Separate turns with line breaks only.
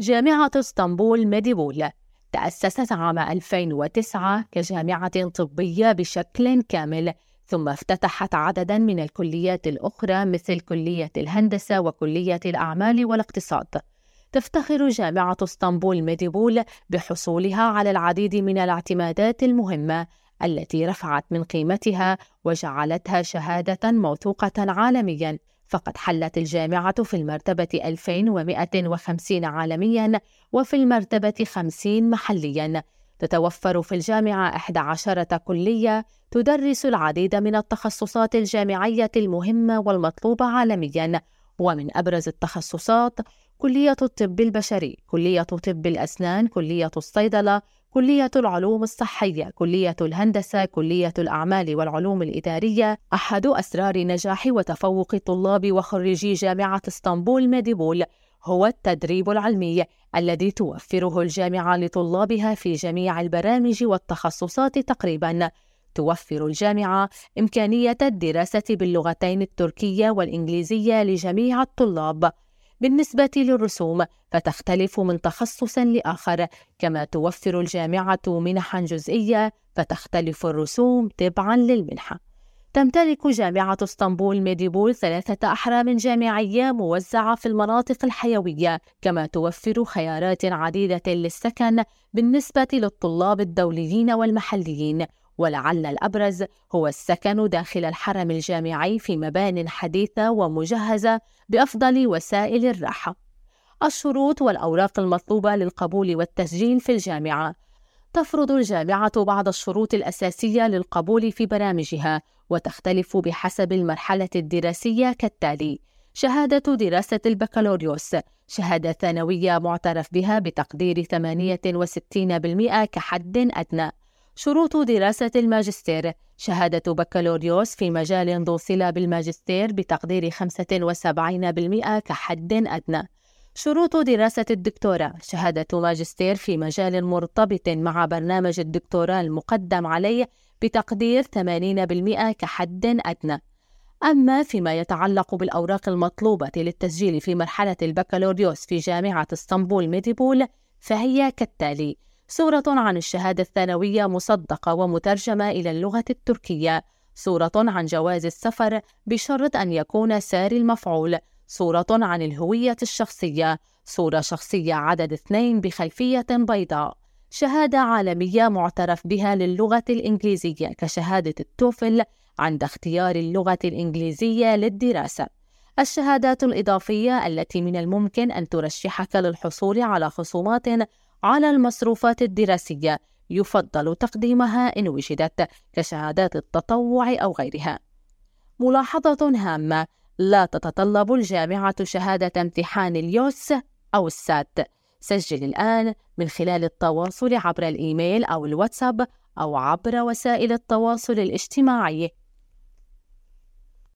جامعة اسطنبول ميديبول تأسست عام 2009 كجامعة طبية بشكل كامل، ثم افتتحت عدداً من الكليات الأخرى مثل كلية الهندسة وكلية الأعمال والاقتصاد. تفتخر جامعة اسطنبول ميديبول بحصولها على العديد من الاعتمادات المهمة التي رفعت من قيمتها وجعلتها شهادة موثوقة عالمياً. فقد حلت الجامعة في المرتبة 2150 عالمياً وفي المرتبة 50 محلياً. تتوفر في الجامعة 11 كلية تدرس العديد من التخصصات الجامعية المهمة والمطلوبة عالمياً، ومن أبرز التخصصات كلية الطب البشري، كلية طب الأسنان، كلية الصيدلة، كلية العلوم الصحية، كلية الهندسة، كلية الأعمال والعلوم الإدارية. أحد أسرار نجاح وتفوق طلاب وخريجي جامعة اسطنبول ميديبول هو التدريب العلمي الذي توفره الجامعة لطلابها في جميع البرامج والتخصصات تقريباً. توفر الجامعة إمكانية الدراسة باللغتين التركية والإنجليزية لجميع الطلاب. بالنسبة للرسوم فتختلف من تخصص لآخر، كما توفر الجامعة منحا جزئية فتختلف الرسوم تبعا للمنحة. تمتلك جامعة اسطنبول ميديبول 3 أحرام جامعية موزعة في المناطق الحيوية، كما توفر خيارات عديدة للسكن بالنسبة للطلاب الدوليين والمحليين، ولعل الأبرز هو السكن داخل الحرم الجامعي في مبان حديثة ومجهزة بأفضل وسائل الراحة. الشروط والأوراق المطلوبة للقبول والتسجيل في الجامعة: تفرض الجامعة بعض الشروط الأساسية للقبول في برامجها، وتختلف بحسب المرحلة الدراسية كالتالي: شهادة دراسة البكالوريوس، شهادة ثانوية معترف بها بتقدير 68% كحد أدنى. شروط دراسة الماجستير: شهادة بكالوريوس في مجال ذو صلة بالماجستير بتقدير 75% كحد أدنى. شروط دراسة الدكتوراه: شهادة ماجستير في مجال مرتبط مع برنامج الدكتوراه المقدم عليه بتقدير 80% كحد أدنى. أما فيما يتعلق بالأوراق المطلوبة للتسجيل في مرحلة البكالوريوس في جامعة اسطنبول ميديبول فهي كالتالي: صورة عن الشهادة الثانوية مصدقة ومترجمة إلى اللغة التركية، صورة عن جواز السفر بشرط أن يكون ساري المفعول، صورة عن الهوية الشخصية، صورة شخصية عدد 2 بخلفية بيضاء، شهادة عالمية معترف بها للغة الإنجليزية كشهادة التوفل عند اختيار اللغة الإنجليزية للدراسة. الشهادات الإضافية التي من الممكن أن ترشحك للحصول على خصومات على المصروفات الدراسية يفضل تقديمها إن وجدت، كشهادات التطوع أو غيرها. ملاحظة هامة: لا تتطلب الجامعة شهادة امتحان اليوس أو السات. سجل الآن من خلال التواصل عبر الإيميل أو الواتساب أو عبر وسائل التواصل الاجتماعي.